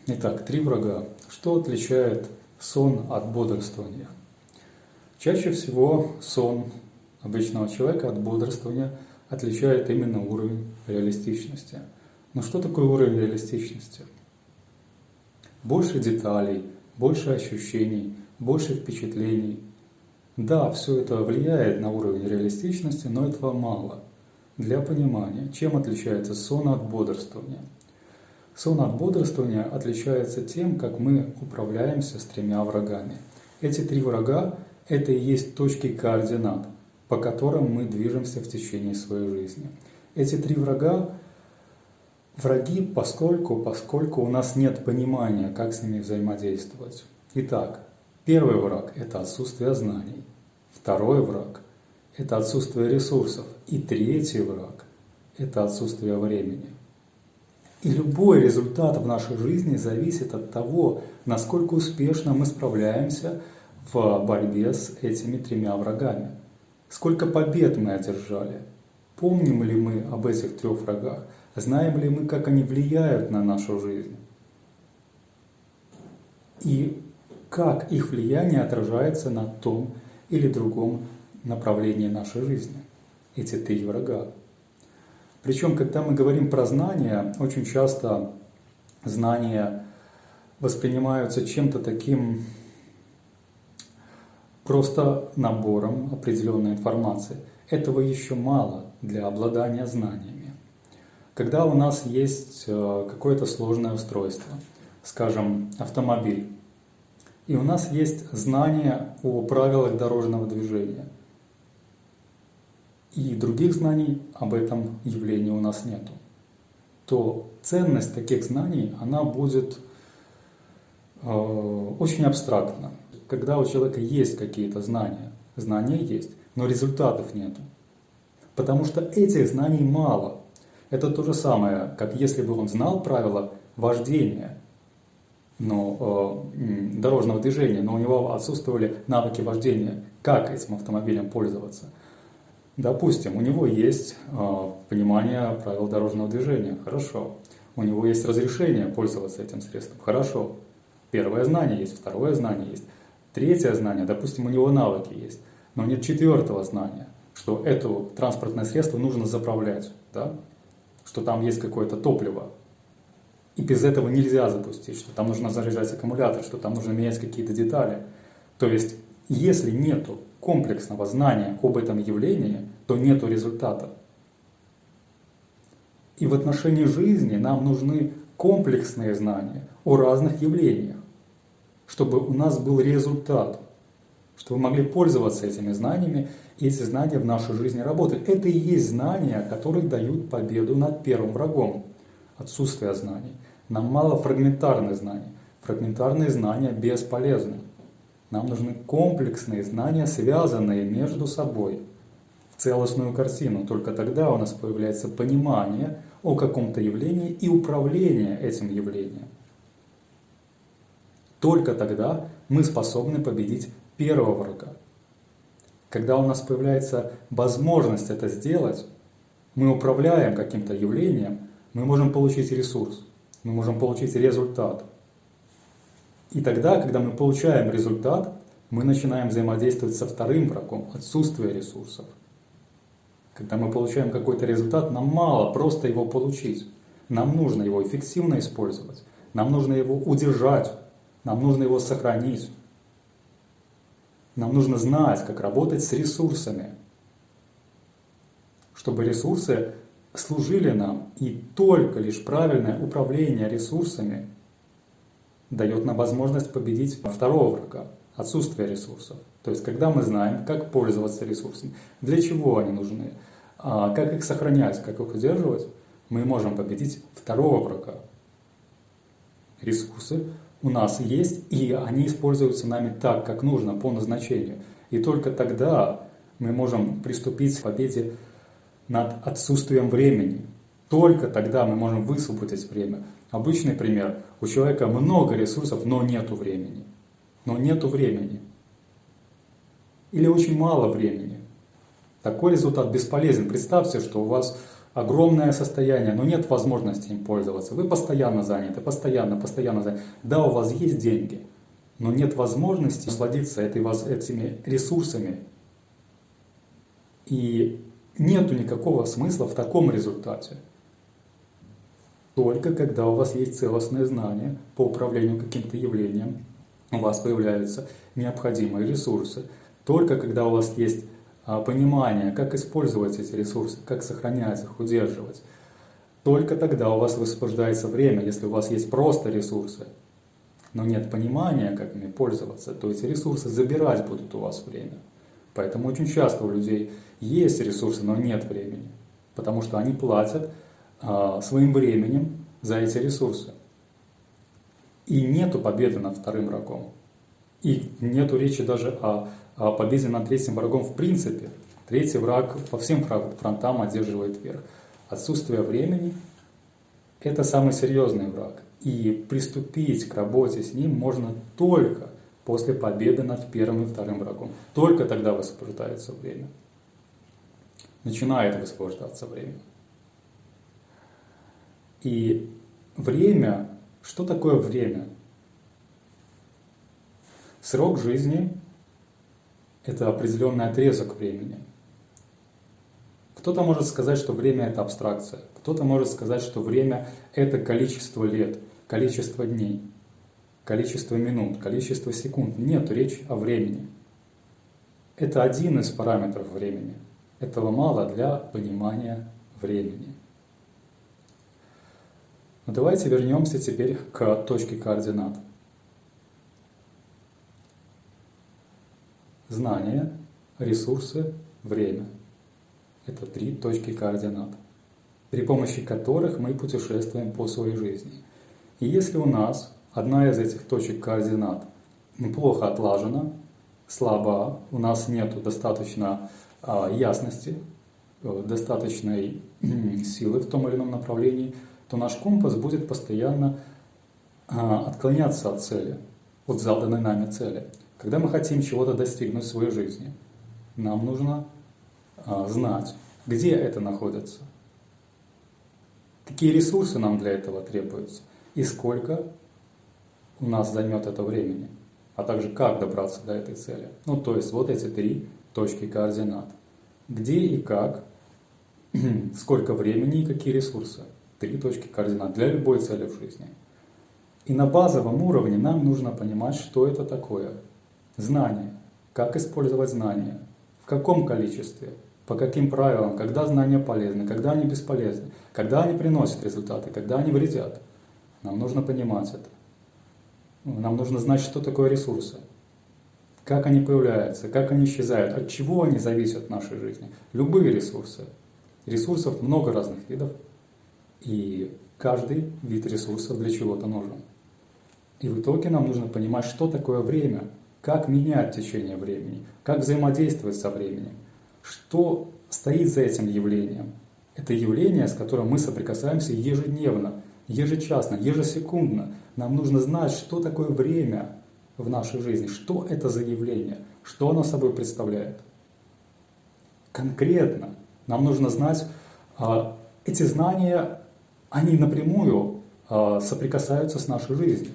Итак, 3 врага. Что отличает сон от бодрствования? Чаще всего сон обычного человека от бодрствования отличает именно уровень реалистичности. Но что такое уровень реалистичности? Больше деталей, больше ощущений, больше впечатлений. Да, все это влияет на уровень реалистичности, но этого мало. Для понимания, чем отличается сон от бодрствования? Сон от бодрствования отличается тем, как мы управляемся с 3 врагами. Эти 3 врага – это и есть точки координат, по которым мы движемся в течение своей жизни. Эти 3 врага – враги, поскольку у нас нет понимания, как с ними взаимодействовать. Итак, первый враг – это отсутствие знаний. Второй враг – это отсутствие ресурсов. И третий враг – это отсутствие времени. И любой результат в нашей жизни зависит от того, насколько успешно мы справляемся в борьбе с этими 3 врагами. Сколько побед мы одержали. Помним ли мы об этих 3 врагах? Знаем ли мы, как они влияют на нашу жизнь? И как их влияние отражается на том или другом направлении нашей жизни? Эти 3 врага. Причем, когда мы говорим про знания, очень часто знания воспринимаются чем-то таким просто набором определенной информации. Этого еще мало для обладания знаниями. Когда у нас есть какое-то сложное устройство, скажем, автомобиль, и у нас есть знания о правилах дорожного движения, и других знаний об этом явлении у нас нету, то ценность таких знаний, она будет очень абстрактна. Когда у человека есть какие-то знания есть, но результатов нету. Потому что этих знаний мало. Это то же самое, как если бы он знал правила вождения, дорожного движения, но у него отсутствовали навыки вождения, как этим автомобилем пользоваться. Допустим, у него есть понимание правил дорожного движения, хорошо. У него есть разрешение пользоваться этим средством, хорошо. Первое знание есть, второе знание есть, третье знание, допустим, у него навыки есть, но нет 4-го знания, что это транспортное средство нужно заправлять, да? Что там есть какое-то топливо, и без этого нельзя запустить, что там нужно заряжать аккумулятор, что там нужно менять какие-то детали. То есть, если нету комплексного знания об этом явлении, то нету результата. И в отношении жизни нам нужны комплексные знания о разных явлениях, чтобы у нас был результат, чтобы мы могли пользоваться этими знаниями, и эти знания в нашей жизни работали. Это и есть знания, которые дают победу над первым врагом – отсутствие знаний. Нам мало фрагментарных знаний. Фрагментарные знания бесполезны. Нам нужны комплексные знания, связанные между собой в целостную картину. Только тогда у нас появляется понимание о каком-то явлении и управление этим явлением. Только тогда мы способны победить первого врага. Когда у нас появляется возможность это сделать, мы управляем каким-то явлением, мы можем получить ресурс, мы можем получить результат. И тогда, когда мы получаем результат, мы начинаем взаимодействовать со вторым врагом – отсутствие ресурсов. Когда мы получаем какой-то результат, нам мало просто его получить. Нам нужно его эффективно использовать, нам нужно его удержать, нам нужно его сохранить. Нам нужно знать, как работать с ресурсами, чтобы ресурсы служили нам, и только лишь правильное управление ресурсами дает нам возможность победить второго врага – отсутствие ресурсов. То есть, когда мы знаем, как пользоваться ресурсами, для чего они нужны, как их сохранять, как их удерживать, мы можем победить второго врага. Ресурсы у нас есть, и они используются нами так, как нужно, по назначению. И только тогда мы можем приступить к победе над отсутствием времени. Только тогда мы можем высвободить время. Обычный пример. У человека много ресурсов, но нету времени. Или очень мало времени. Такой результат бесполезен. Представьте, что у вас огромное состояние, но нет возможности им пользоваться. Вы постоянно заняты, постоянно заняты. Да, у вас есть деньги, но нет возможности насладиться этими ресурсами. И нету никакого смысла в таком результате. Только когда у вас есть целостные знания по управлению каким-то явлением, у вас появляются необходимые ресурсы. Только когда у вас есть понимание, как использовать эти ресурсы, как сохранять их, удерживать, только тогда у вас высвобождается время. Если у вас есть просто ресурсы, но нет понимания, как ими пользоваться, то эти ресурсы забирать будут у вас время. Поэтому очень часто у людей есть ресурсы, но нет времени, потому что они платят своим временем за эти ресурсы. И нету победы над вторым врагом. И нету речи даже о победе над третьим врагом в принципе. Третий враг по всем фронтам одерживает верх. Отсутствие времени – это самый серьезный враг. И приступить к работе с ним можно только после победы над первым и вторым врагом. Только тогда высвобождается время. Начинает высвобождаться время. И время, что такое время? Срок жизни – это определенный отрезок времени. Кто-то может сказать, что время – это абстракция. Кто-то может сказать, что время – это количество лет, количество дней, количество минут, количество секунд. Нет речи о времени. Это один из параметров времени. Этого мало для понимания времени. Но давайте вернемся теперь к точке координат. Знания, ресурсы, время. Это 3 точки координат, при помощи которых мы путешествуем по своей жизни. И если у нас одна из этих точек координат плохо отлажена, слаба, у нас нет достаточно ясности, достаточной силы в том или ином направлении, то наш компас будет постоянно отклоняться от цели, от заданной нами цели. Когда мы хотим чего-то достигнуть в своей жизни, нам нужно знать, где это находится, какие ресурсы нам для этого требуются и сколько у нас займет это времени, а также как добраться до этой цели. Ну, то есть вот эти 3 точки координат. Где и как, сколько времени и какие ресурсы. 3 точки координат для любой цели в жизни. И на базовом уровне нам нужно понимать, что это такое. Знание. Как использовать знания. В каком количестве. По каким правилам. Когда знания полезны, когда они бесполезны. Когда они приносят результаты, когда они вредят. Нам нужно понимать это. Нам нужно знать, что такое ресурсы. Как они появляются, как они исчезают, от чего они зависят в нашей жизни. Любые ресурсы. Ресурсов много разных видов. И каждый вид ресурсов для чего-то нужен. И в итоге нам нужно понимать, что такое время, как менять течение времени, как взаимодействовать со временем, что стоит за этим явлением. Это явление, с которым мы соприкасаемся ежедневно, ежечасно, ежесекундно. Нам нужно знать, что такое время в нашей жизни, что это за явление, что оно собой представляет. Конкретно нам нужно знать, эти знания, они напрямую соприкасаются с нашей жизнью.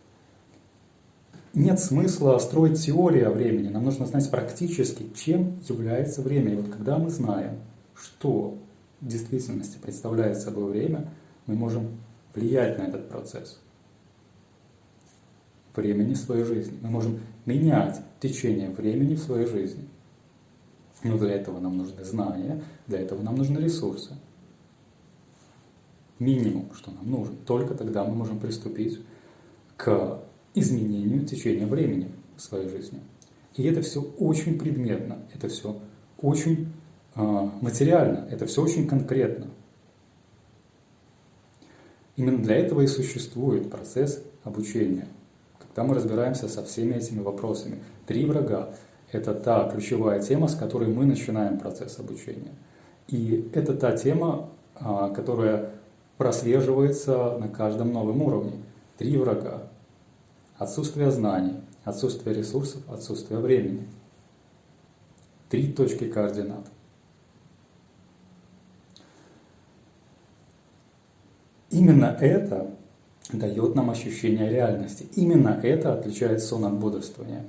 Нет смысла строить теории о времени. Нам нужно знать практически, чем является время. И вот когда мы знаем, что в действительности представляет собой время, мы можем влиять на этот процесс времени в своей жизни. Мы можем менять течение времени в своей жизни. Но для этого нам нужны знания, для этого нам нужны ресурсы. Минимум, что нам нужно. Только тогда мы можем приступить к изменению течения времени в своей жизни. И это все очень предметно, это все очень материально, это все очень конкретно. Именно для этого и существует процесс обучения, когда мы разбираемся со всеми этими вопросами. 3 врага – это та ключевая тема, с которой мы начинаем процесс обучения. И это та тема, которая прослеживается на каждом новом уровне. 3 врага. Отсутствие знаний, отсутствие ресурсов, отсутствие времени. 3 точки координат. Именно это дает нам ощущение реальности. Именно это отличает сон от бодрствования.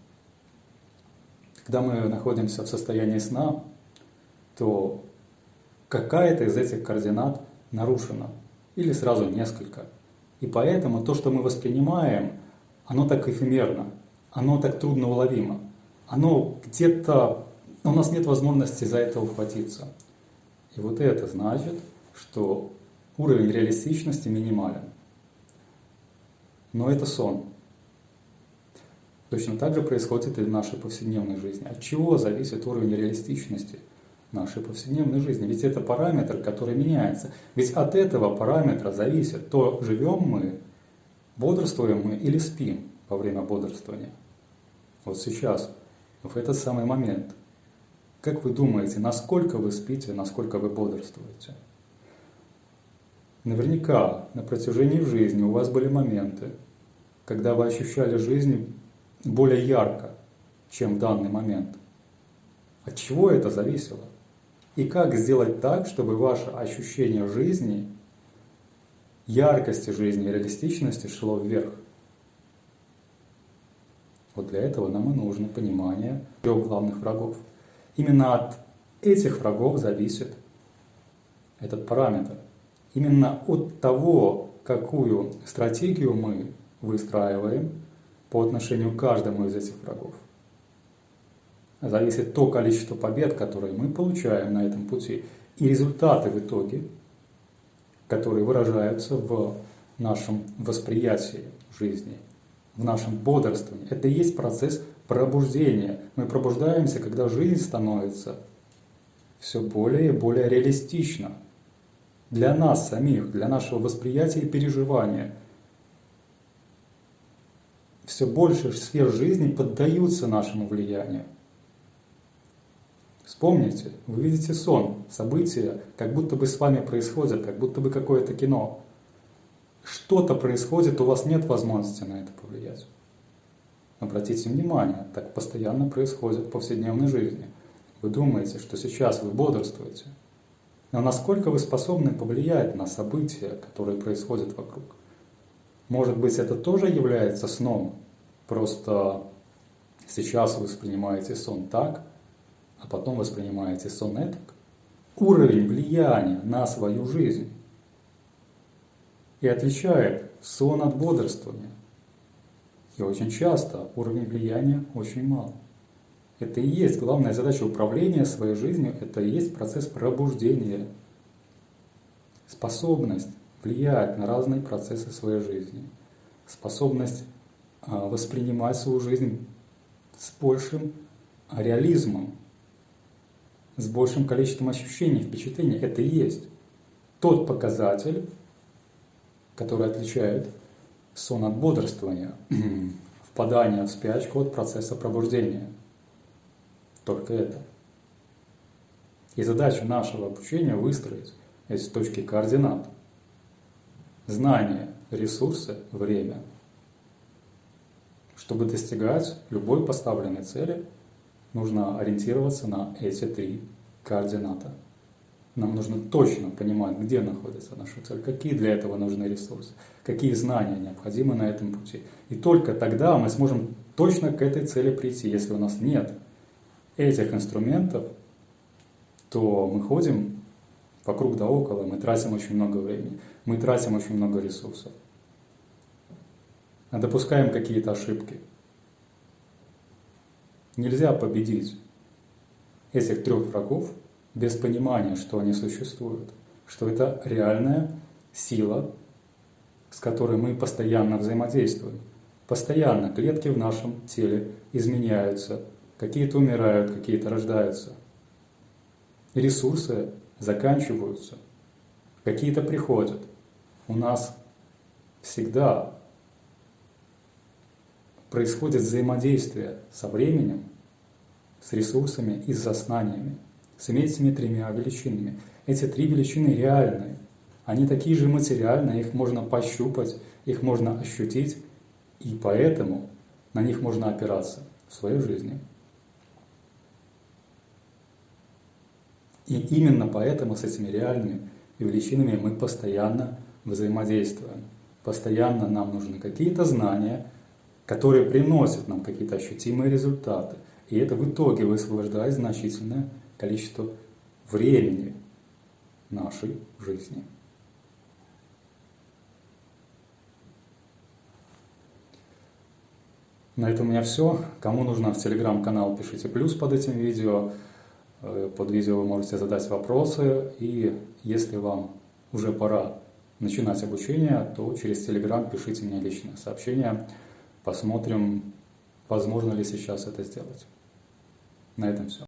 Когда мы находимся в состоянии сна, то какая-то из этих координат нарушена, или сразу несколько. И поэтому то, что мы воспринимаем, оно так эфемерно, оно так трудно уловимо, оно где-то, у нас нет возможности за это ухватиться. И вот это значит, что уровень реалистичности минимален. Но это сон. Точно так же происходит и в нашей повседневной жизни. От чего зависит уровень реалистичности нашей повседневной жизни? Ведь это параметр, который меняется. Ведь от этого параметра зависит, то живем мы, бодрствуем мы или спим во время бодрствования. Вот сейчас, в этот самый момент. Как вы думаете, насколько вы спите, насколько вы бодрствуете? Наверняка на протяжении жизни у вас были моменты, когда вы ощущали жизнь более ярко, чем в данный момент. От чего это зависело? И как сделать так, чтобы ваше ощущение жизни, яркости жизни, реалистичности шло вверх? Вот для этого нам и нужно понимание 3 главных врагов. Именно от этих врагов зависит этот параметр. Именно от того, какую стратегию мы выстраиваем по отношению к каждому из этих врагов, зависит то количество побед, которые мы получаем на этом пути, и результаты в итоге, которые выражаются в нашем восприятии жизни, в нашем бодрствовании. Это и есть процесс пробуждения. Мы пробуждаемся, когда жизнь становится все более и более реалистична для нас самих, для нашего восприятия и переживания. Все больше сфер жизни поддаются нашему влиянию. Вспомните, вы видите сон, события, как будто бы с вами происходят, как будто бы какое-то кино. Что-то происходит, у вас нет возможности на это повлиять. Обратите внимание, так постоянно происходит в повседневной жизни. Вы думаете, что сейчас вы бодрствуете, но насколько вы способны повлиять на события, которые происходят вокруг? Может быть, это тоже является сном, просто сейчас вы воспринимаете сон так, а потом воспринимаете сон этак. Уровень влияния на свою жизнь и отличает сон от бодрствования. И очень часто уровень влияния очень мал. Это и есть главная задача управления своей жизнью, это и есть процесс пробуждения. Способность влиять на разные процессы своей жизни. Способность воспринимать свою жизнь с большим реализмом, с большим количеством ощущений, впечатлений. Это и есть тот показатель, который отличает сон от бодрствования, впадание в спячку от процесса пробуждения. Только это. И задача нашего обучения выстроить эти точки координат. Знание, ресурсы, время. Чтобы достигать любой поставленной цели, нужно ориентироваться на эти 3 координата. Нам нужно точно понимать, где находится наша цель, какие для этого нужны ресурсы, какие знания необходимы на этом пути. И только тогда мы сможем точно к этой цели прийти. Если у нас нет этих инструментов, то мы ходим вокруг да около, мы тратим очень много времени, мы тратим очень много ресурсов, допускаем какие-то ошибки. Нельзя победить этих 3 врагов без понимания, что они существуют, что это реальная сила, с которой мы постоянно взаимодействуем. Постоянно клетки в нашем теле изменяются, какие-то умирают, какие-то рождаются. Ресурсы заканчиваются, какие-то приходят. У нас всегда происходит взаимодействие со временем, с ресурсами и с зазнаниями, с этими 3 величинами. Эти 3 величины реальные, они такие же материальные, их можно пощупать, их можно ощутить, и поэтому на них можно опираться в своей жизни. И именно поэтому с этими реальными величинами мы постоянно взаимодействуем. Постоянно нам нужны какие-то знания, которые приносят нам какие-то ощутимые результаты. И это в итоге высвобождает значительное количество времени нашей жизни. На этом у меня все. Кому нужно в телеграм-канал, пишите плюс под этим видео. Под видео вы можете задать вопросы. И если вам уже пора начинать обучение, то через телеграм пишите мне личное сообщение. Посмотрим, возможно ли сейчас это сделать. На этом все.